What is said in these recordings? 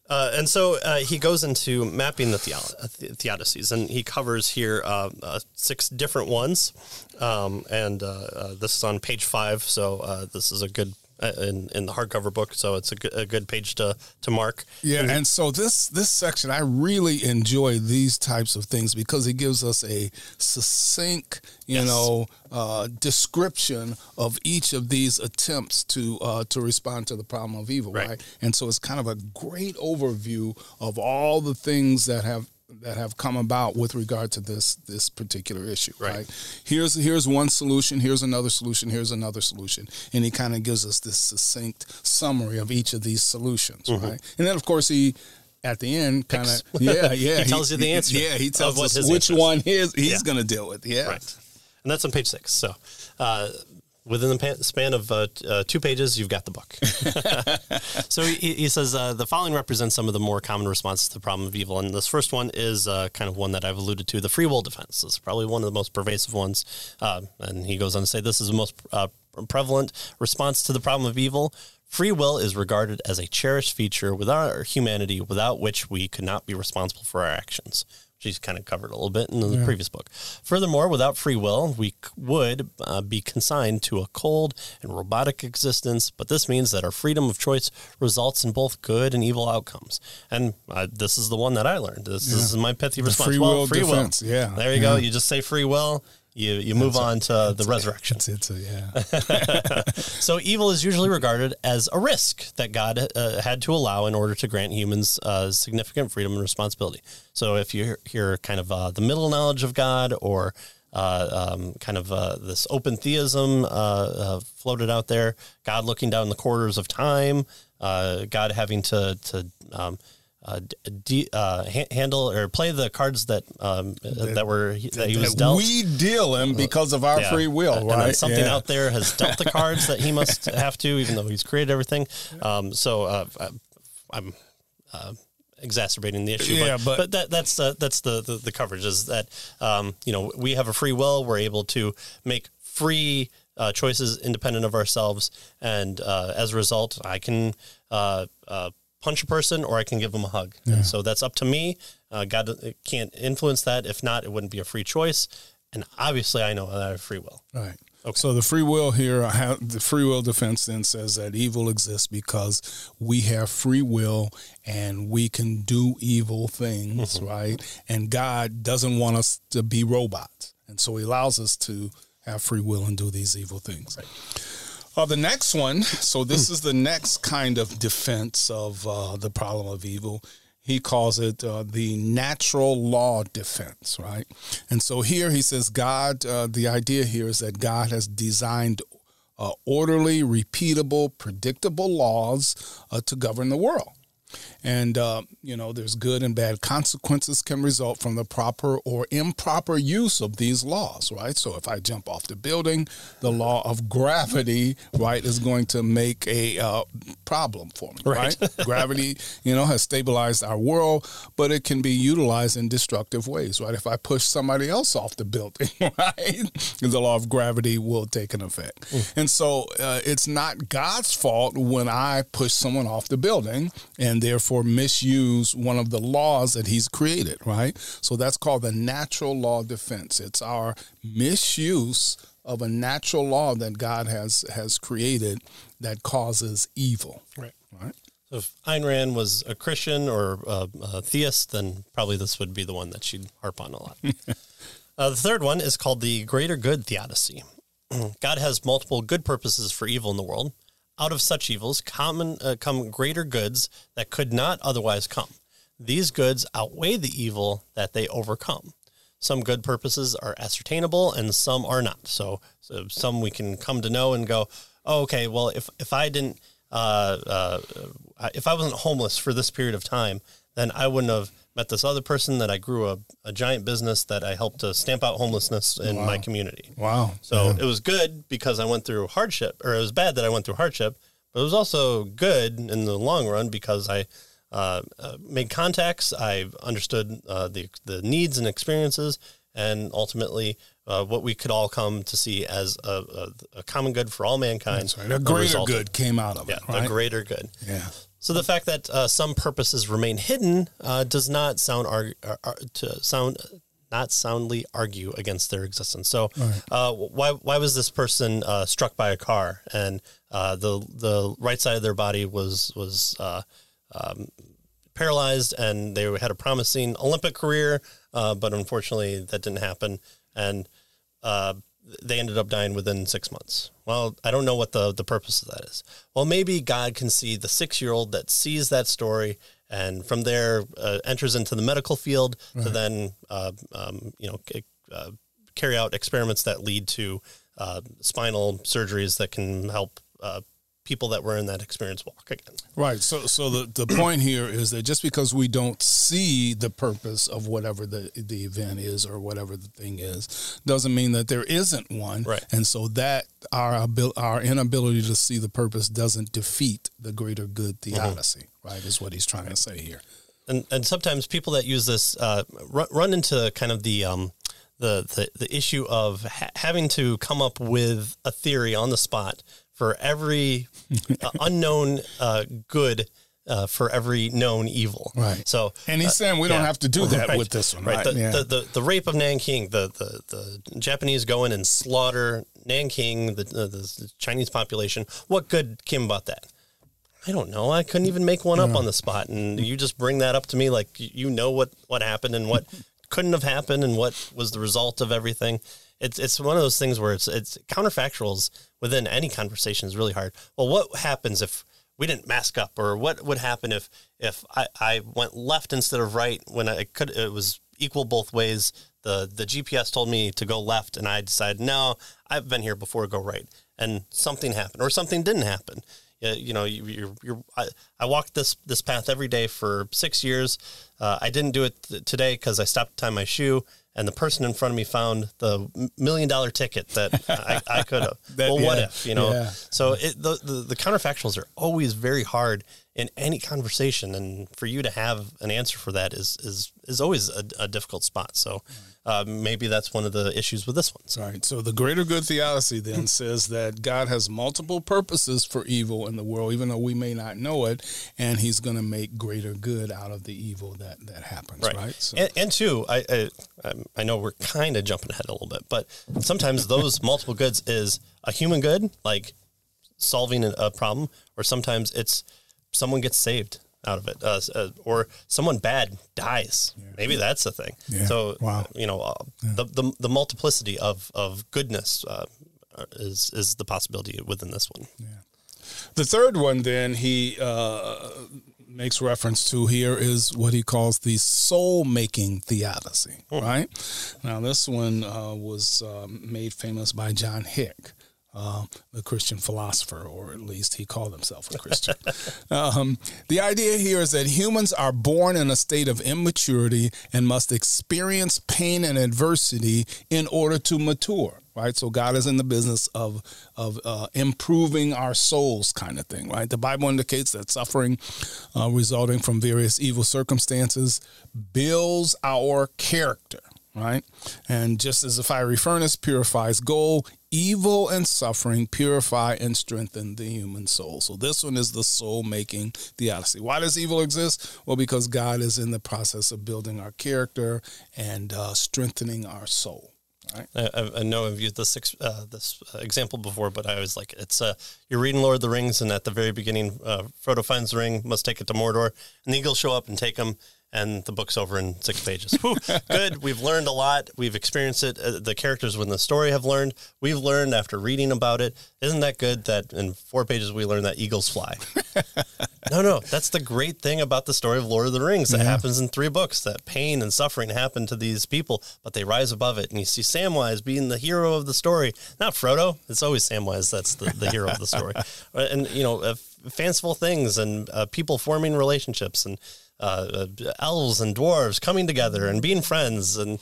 And so he goes into mapping the theodicies, and he covers here 6 different ones. This is on page 5, so this is a good in the hardcover book, so it's a good page to mark. Yeah, and so this section, I really enjoy these types of things because it gives us a succinct, description of each of these attempts to respond to the problem of evil, right? And so it's kind of a great overview of all the things that have come about with regard to this particular issue, right? Here's one solution, here's another solution, here's another solution. And he kind of gives us this succinct summary of each of these solutions, right? And then, of course, he, at the end, kind of, he tells you the answer. Yeah, he tells us which one he's going to deal with, Right. And that's on page 6. So within the span of 2 pages, you've got the book. So he says the following represents some of the more common responses to the problem of evil. And this first one is kind of one that I've alluded to, the free will defense. This is probably one of the most pervasive ones. And he goes on to say this is the most prevalent response to the problem of evil. Free will is regarded as a cherished feature within our humanity, without which we could not be responsible for our actions. She's kind of covered a little bit in the previous book. Furthermore, without free will, we would be consigned to a cold and robotic existence, but this means that our freedom of choice results in both good and evil outcomes. And this is the one that I learned. This is my pithy response. Free will defense, yeah. There you go. You just say free will. You move on to the resurrection. So evil is usually regarded as a risk that God had to allow in order to grant humans significant freedom and responsibility. So if you hear kind of the middle knowledge of God or this open theism floated out there, God looking down the corridors of time, God having to handle or play the cards that he was dealt. We deal him because of our free will, right? And something out there has dealt the cards that he must have to, even though he's created everything. I'm exacerbating the issue, but that's the coverage is that we have a free will. We're able to make free choices independent of ourselves, and as a result, I can punch a person or I can give them a hug. And so that's up to me. God can't influence that. If not, it wouldn't be a free choice. And obviously I know that I have free will. Right. Okay. So the free will here, the free will defense then says that evil exists because we have free will and we can do evil things, right? And God doesn't want us to be robots. And so he allows us to have free will and do these evil things. Right. The next one, so this is the next kind of defense of the problem of evil. He calls it the natural law defense, right? And so here he says God, the idea here is that God has designed orderly, repeatable, predictable laws to govern the world. And, there's good and bad consequences can result from the proper or improper use of these laws, right? So if I jump off the building, the law of gravity, right, is going to make a problem for me, right? Gravity, has stabilized our world, but it can be utilized in destructive ways, right? If I push somebody else off the building, right, the law of gravity will take an effect. And so it's not God's fault when I push someone off the building and therefore misuse one of the laws that he's created, right? So that's called the natural law defense. It's our misuse of a natural law that God has created that causes evil. Right. So if Ayn Rand was a Christian or a theist, then probably this would be the one that she'd harp on a lot. The third one is called the greater good theodicy. God has multiple good purposes for evil in the world. Out of such evils come greater goods that could not otherwise come. These goods outweigh the evil that they overcome. Some good purposes are ascertainable and some are not. So some we can come to know and go, oh, okay, well, if I didn't, if I wasn't homeless for this period of time, then I wouldn't have met this other person that I grew a giant business that I helped to stamp out homelessness in my community. Wow. So it was good because I went through hardship, or it was bad that I went through hardship, but it was also good in the long run because I made contacts, I understood the needs and experiences, and ultimately what we could all come to see as a common good for all mankind. That's right. A greater good came out of it, right? A greater good. Yeah. So the fact that some purposes remain hidden does not not soundly argue against their existence. So why was this person struck by a car and the right side of their body was paralyzed, and they had a promising Olympic career, but unfortunately that didn't happen, and they ended up dying within 6 months. Well, I don't know what the purpose of that is. Well, maybe God can see the 6-year-old that sees that story, and from there enters into the medical field to then, carry out experiments that lead to spinal surgeries that can help people that were in that experience walk again. Right. So the point here is that just because we don't see the purpose of whatever the event is or whatever the thing is, doesn't mean that there isn't one. Right. And so that our inability to see the purpose doesn't defeat the greater good theodicy, right, is what he's trying to say here. And sometimes people that use this run into kind of the issue of having to come up with a theory on the spot for every unknown good, for every known evil. Right. So, and he's saying we don't have to do that with this one. Right. The rape of Nanking, the Japanese go in and slaughter Nanking, the Chinese population. What good came about that? I don't know. I couldn't even make one up on the spot. And you just bring that up to me like you know what happened and what couldn't have happened and what was the result of everything. It's one of those things where it's counterfactuals within any conversation is really hard. Well, what happens if we didn't mask up, or what would happen if I went left instead of right when it was equal both ways? The GPS told me to go left, and I decided, no, I've been here before, go right, and something happened or something didn't happen. I walked this path every day for 6 years. I didn't do it today because I stopped to tie my shoe, and the person in front of me found the $1 million ticket that I could have. What if, Yeah. So the counterfactuals are always very hard in any conversation, and for you to have an answer for that is always a difficult spot. So maybe that's one of the issues with this one. So. Right. So the greater good theodicy then says that God has multiple purposes for evil in the world, even though we may not know it, and he's going to make greater good out of the evil that happens. Right. So. And two, I know we're kind of jumping ahead a little bit, but sometimes those multiple goods is a human good, like solving a problem, or sometimes it's someone gets saved out of it, or someone bad dies. Yeah. Maybe that's the thing. Yeah. So, the multiplicity of goodness is the possibility within this one. Yeah. The third one then he makes reference to here is what he calls the soul-making theodicy, right? Now, this one was made famous by John Hick, the Christian philosopher, or at least he called himself a Christian. The idea here is that humans are born in a state of immaturity and must experience pain and adversity in order to mature, right? So God is in the business of improving our souls, kind of thing, right? The Bible indicates that suffering resulting from various evil circumstances builds our character, right? And just as a fiery furnace purifies gold, evil and suffering purify and strengthen the human soul. So this one is the soul-making theodicy. Why does evil exist? Well, because God is in the process of building our character and strengthening our soul. Right. I know I've used this example before, but I always like it. It's you're reading Lord of the Rings, and at the very beginning, Frodo finds the ring, must take it to Mordor, and the eagles show up and take him, and the book's over in 6 pages. Whew, good. We've learned a lot. We've experienced it. The characters within the story have learned. We've learned after reading about it. Isn't that good that in 4 pages we learn that eagles fly? No. That's the great thing about the story of Lord of the Rings. That happens in 3 books, that pain and suffering happen to these people, but they rise above it. And you see Samwise being the hero of the story. Not Frodo. It's always Samwise that's the hero of the story. And, fanciful things and people forming relationships and elves and dwarves coming together and being friends, and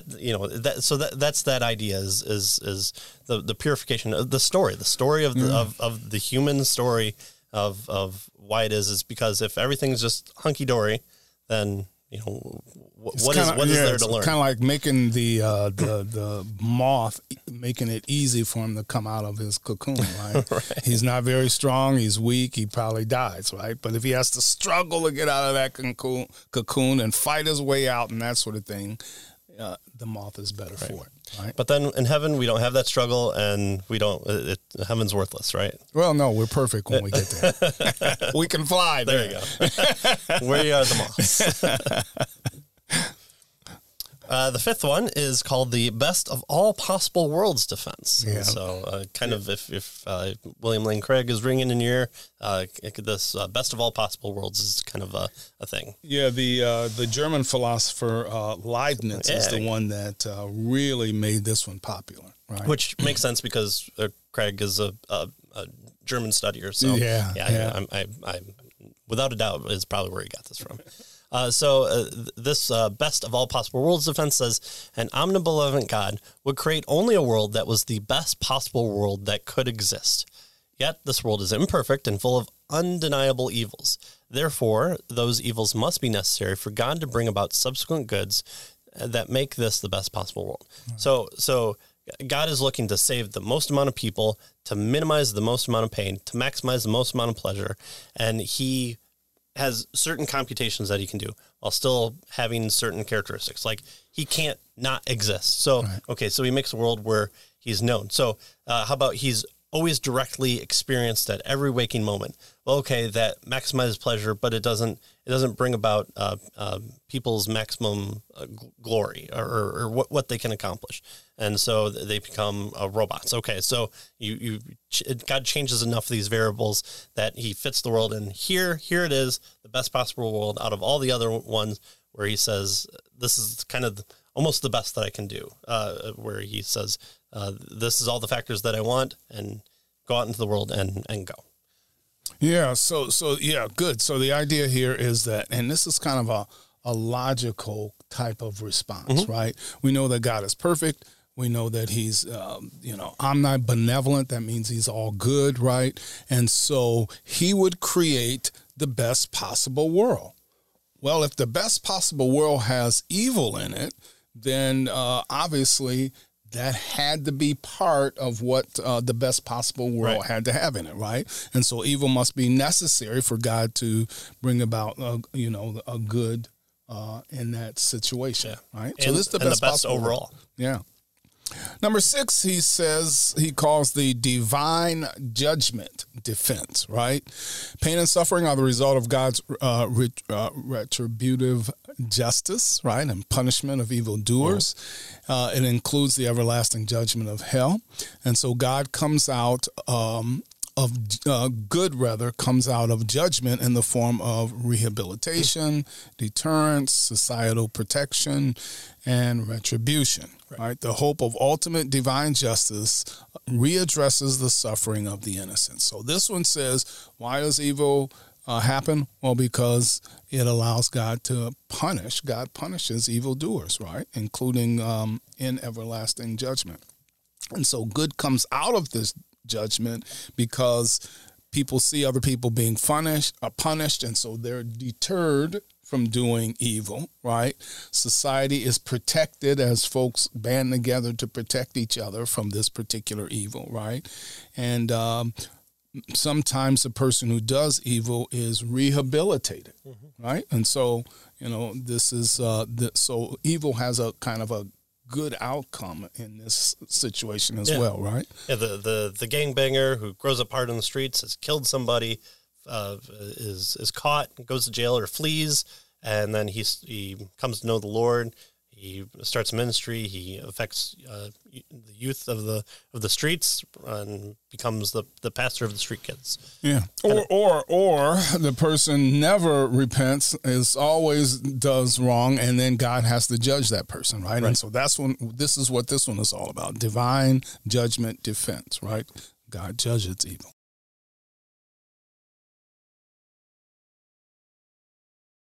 that's that idea is the purification of the story of the human story of why it is because if everything's just hunky dory, then what is there to learn? Kind of like making the moth, making it easy for him to come out of his cocoon, right? Right. He's not very strong. He's weak. He probably dies, right? But if he has to struggle to get out of that cocoon and fight his way out and that sort of thing, the moth is better for it, right? But then in heaven, we don't have that struggle, and we don't. Heaven's worthless, right? Well, no, we're perfect when we get there. We can fly. There you go. We are the moths. The fifth one is called the best of all possible worlds defense. Yeah. So if William Lane Craig is ringing in your ear, this best of all possible worlds is kind of a thing. Yeah, the German philosopher Leibniz is the one that really made this one popular, right? Which makes sense because Craig is a German studier. So I without a doubt is probably where he got this from. This best of all possible worlds defense says an omnibenevolent God would create only a world that was the best possible world that could exist. Yet this world is imperfect and full of undeniable evils. Therefore, those evils must be necessary for God to bring about subsequent goods that make this the best possible world. Mm-hmm. So God is looking to save the most amount of people, to minimize the most amount of pain, to maximize the most amount of pleasure, and he has certain computations that he can do while still having certain characteristics. Like he can't not exist. So, okay, so he makes a world where he's known. So how about he's always directly experienced at every waking moment? Well, okay, that maximizes pleasure, but it doesn't bring about people's maximum glory or what they can accomplish. And so they become robots. Okay, so God changes enough of these variables that he fits the world, and here it is, the best possible world out of all the other ones, where he says this is kind of almost the best that I can do. Where he says this is all the factors that I want, and go out into the world and go. Yeah. So yeah, good. So the idea here is that, and this is kind of a logical type of response, mm-hmm. right? We know that God is perfect. We know that he's, omnibenevolent. That means he's all good, right? And so he would create the best possible world. Well, if the best possible world has evil in it, then obviously that had to be part of what the best possible world had to have in it, right? And so evil must be necessary for God to bring about, a good in that situation, right? So this is the best overall. World. Yeah. Number 6, he says, he calls the divine judgment defense, right? Pain and suffering are the result of God's retributive justice, right, and punishment of evildoers. It includes the everlasting judgment of hell. And so God comes out comes out of judgment in the form of rehabilitation, deterrence, societal protection, and retribution. Right? The hope of ultimate divine justice readdresses the suffering of the innocent. So this one says, why does evil happen? Well, because it allows God to punish. God punishes evildoers, right, including in everlasting judgment. And so good comes out of this judgment because people see other people being punished, and so they're deterred from doing evil, right? Society is protected as folks band together to protect each other from this particular evil, right? And sometimes the person who does evil is rehabilitated, mm-hmm. right? And so, this is so evil has a kind of a good outcome in this situation as well, right? Yeah, the gangbanger who grows up hard on the streets, has killed somebody, is caught, goes to jail or flees, and then he comes to know the Lord. He starts ministry. He affects the youth of the streets and becomes the pastor of the street kids. Yeah, or the person never repents, always does wrong, and then God has to judge that person, right? And so this is what this one is all about: divine judgment defense, right? God judges evil.